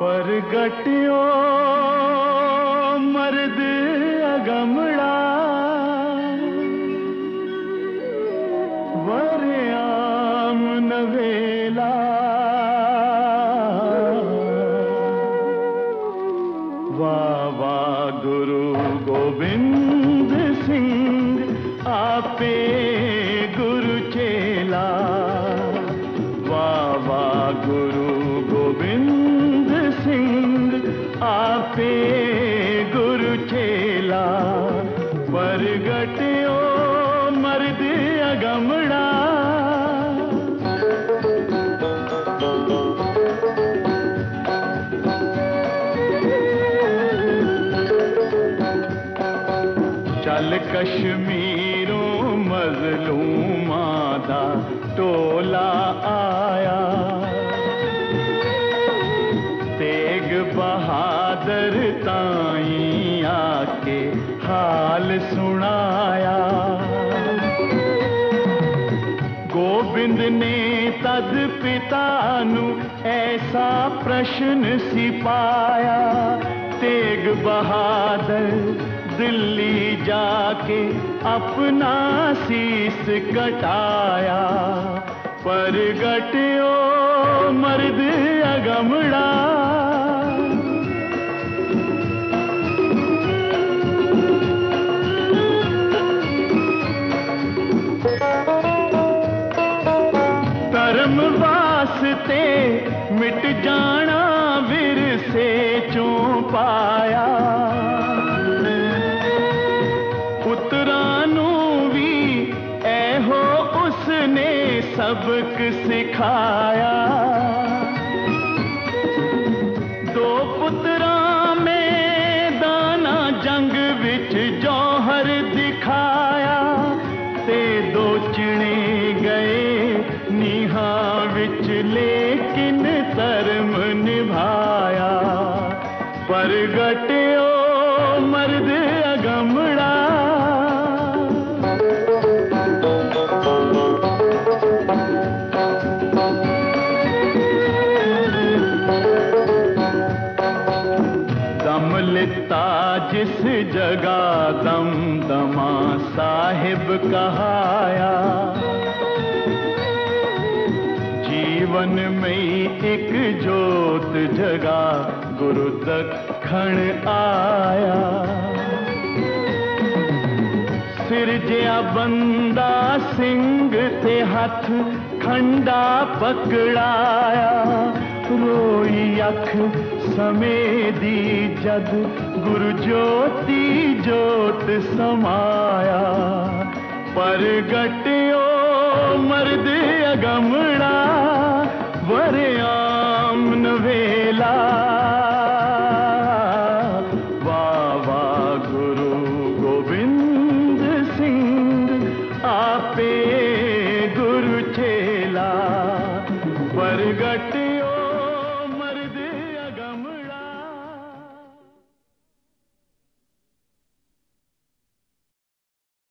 परगटियो मर्द अगमड़ा वरयाम नवेला वाह वाह गुरु गोविंद सिंह आपे गुरु चेला वाह वाह गुरु गोविंद सिंह आपे गुरु चेला परगटियो मर्द अगमड़ा चल कश्मीरों मजलूमा दा टोला आया तेग बहादुर ताई आके हाल सुनाया गोबिंद ने तद पिता नु ऐसा प्रश्न सिपाया तेग बहादुर दिल्ली जाके अपना शीस कटाया परगटियो मर्द अगमड़ा धर्म वास्ते मिट जाना विरसे चों पाया पुत्रानू भी ऐहो उसने सबक सिखाया दो पुत्रा में दाना जंग विच जौहर दिखाया ते दो चिणे गए नीहा विच लेकिन धर्म निभाया परगटियो मर्द अगमड़ा दम लिता जिस जगह दमदमा साहिब कहाया जीवन में एक जोत जगा गुरु दखण आया सिरजिया बंदा सिंह ते हथ खंडा पकड़ाया रोई अख समेदी जद गुरु ज्योति जोत समाया परगटियो मर्द अगमड़ा वरयाम नवेला वाह वाह गुरु गोविंद सिंह आपे गुरु चेला परगट